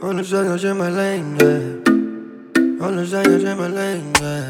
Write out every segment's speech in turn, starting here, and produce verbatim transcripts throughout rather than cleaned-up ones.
On los años en my lane, yeah. On los años en my lane, yeah.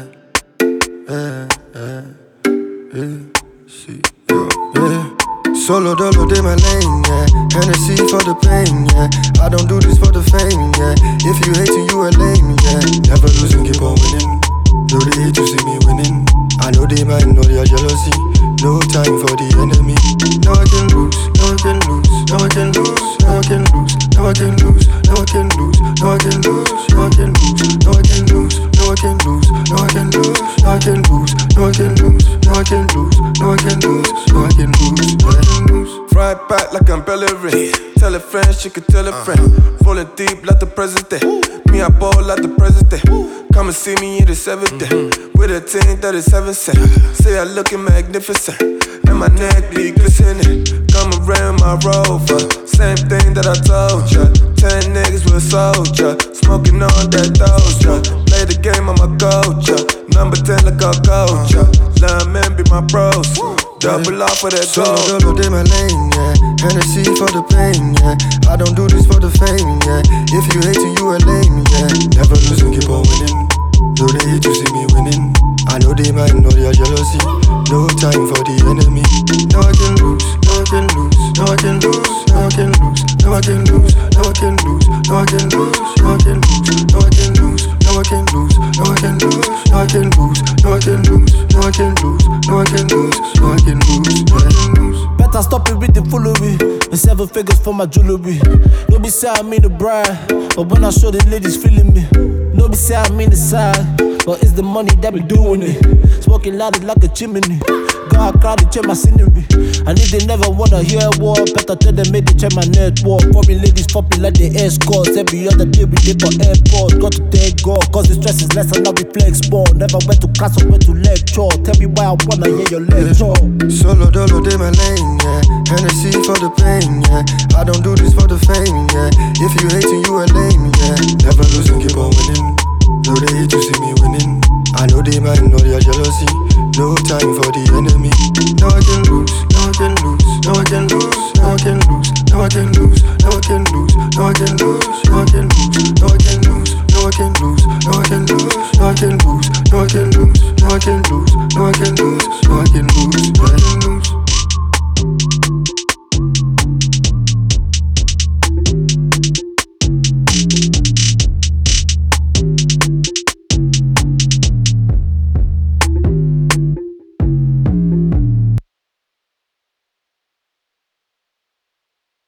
Yeah, yeah, yeah. See, yo, yeah. Solo dolo de my lane, yeah. Hennessy for the pain, yeah. I don't do this for the fame, yeah. If you hating, you a lame, yeah. Never losing, keep on winning. No, they hate to see me winning. I know they might know their jealousy. No time for the enemy. No I can lose, no I can lose, no I can lose, no I can lose, no I can lose, no I can lose, no I can lose, no I can lose, no I can lose, no I can lose, no I can lose, no I can lose, no I can lose, no I can lose, no I can lose, no I can lose, no I can lose. Fry back like I'm Bellerin. Tell a friend, she could tell a friend. Falling deep like the president. Me, I ball like the president. Come and see me, it is evident. With a team that is seven cent. Say I looking magnificent. And my neck be glistening. Come around my rover. Same thing that I told ya. Ten niggas with a soldier. Smoking on that doja. Play the game, I'm a culture. Number ten like a culture. Let men be my bros. Double off for that gold. Solo dolo de my lane, yeah. Hennessy for the pain, yeah. I don't do this for the fame, yeah. If you hating, you a lame, yeah. Never losing, keep on winning. No, they hate to see me winning. I know they might know their jealousy. No time for the enemy. No I can lose, no I can lose, no I can lose, no I can lose, no I can lose, no I can lose, no I can lose, no I can lose, no I can lose, no I can lose, no I can lose, no I can lose, no I can lose, no I can lose, no I can lose, no I can lose, no I can lose. Better stop it with the foolery. And seven figures for my jewelry. No be say I mean the bride, but when I show the ladies feeling me. No be say I mean the side, but it's the money that be doing it. Smoking loud like a chimney. God crowd to check my scenery. And if they never wanna hear war, better tell them make they check my network. Foreign ladies fucking like the escorts. Every other day we live for airport. Got to thank God, cause the stress is less and now we flex more. Never went to class or went to lecture. Tell me why I wanna hear your lecture. Solo dolo de my lane, yeah. Hennessy for the pain, yeah. I don't do this for the fame, yeah. If you hating, you a lame, yeah. Never losing, keep on winning. No, they hate to see me winning. I know they might know their jealousy. No time for the enemy. No I can lose, no I can lose, no I can lose.